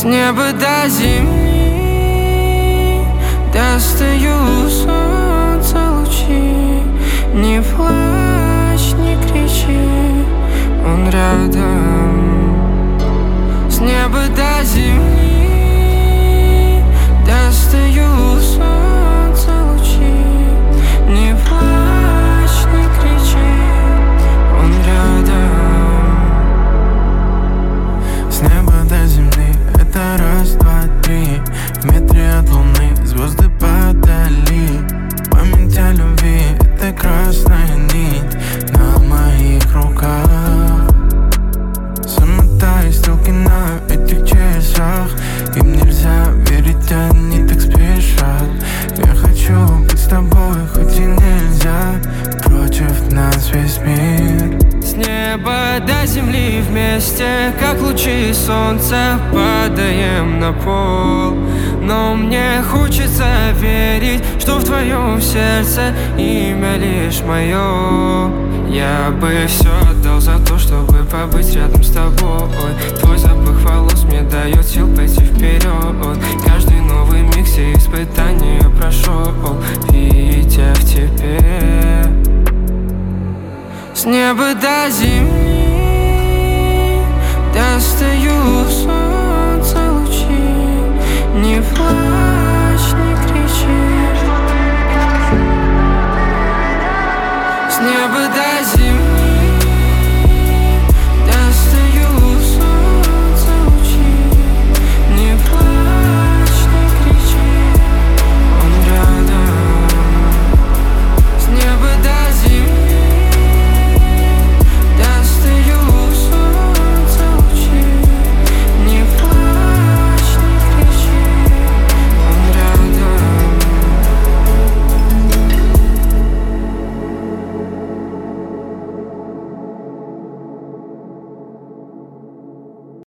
С неба до земли достаю солнца лучи. Не плачь, не кричи, он рядом. С неба до земли достаю солнца лучи. Не плачь, не кричи, он рядом. С неба до земли это раз, два, три. В метре от луны звезды подали. Память о любви — это красная нить на моих руках. Замотай стрелки на этих часах. Им нельзя верить, они так спешат. Я хочу быть с тобой, хоть и нельзя. Против нас весь мир. С неба до земли вместе, как лучи солнца, падаем на пол. Но мне хочется верить, что в твоем сердце имя лишь мое. Я бы все отдал за то, чтобы побыть рядом с тобой. Твой запах волос мне дает сил пойти вперед. Каждый